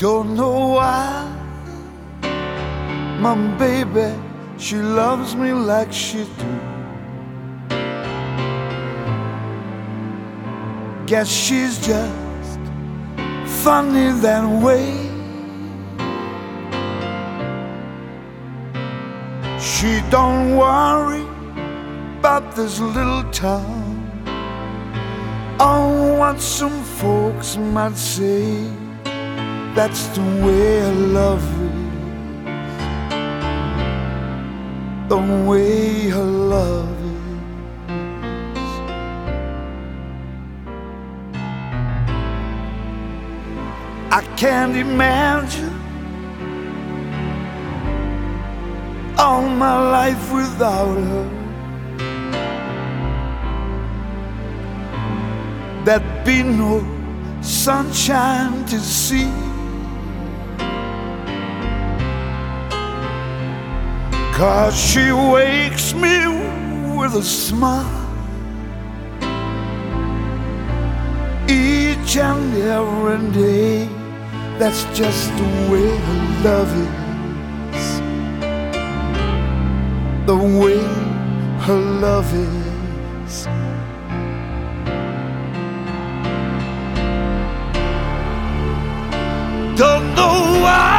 Don't know why my baby, she loves me like she do. Guess she's just funny that way. She don't worry about this little town, oh, what some folks might say. That's the way I love it, the way I love it. I can't imagine all my life without her. There'd be no sunshine to see, 'cause she wakes me with a smile each and every day. That's just the way her love is, the way her love is. Don't know why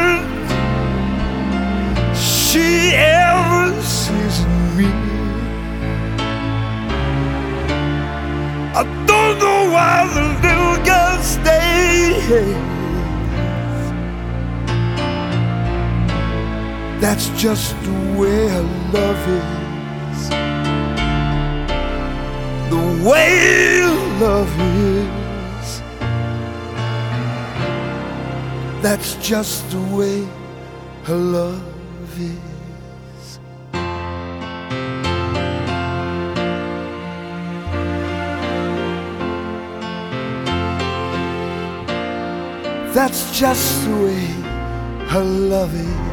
she ever sees me. I don't know why the little girl stays. That's just the way her love is, the way love is. That's just the way her love is. That's just the way her love is.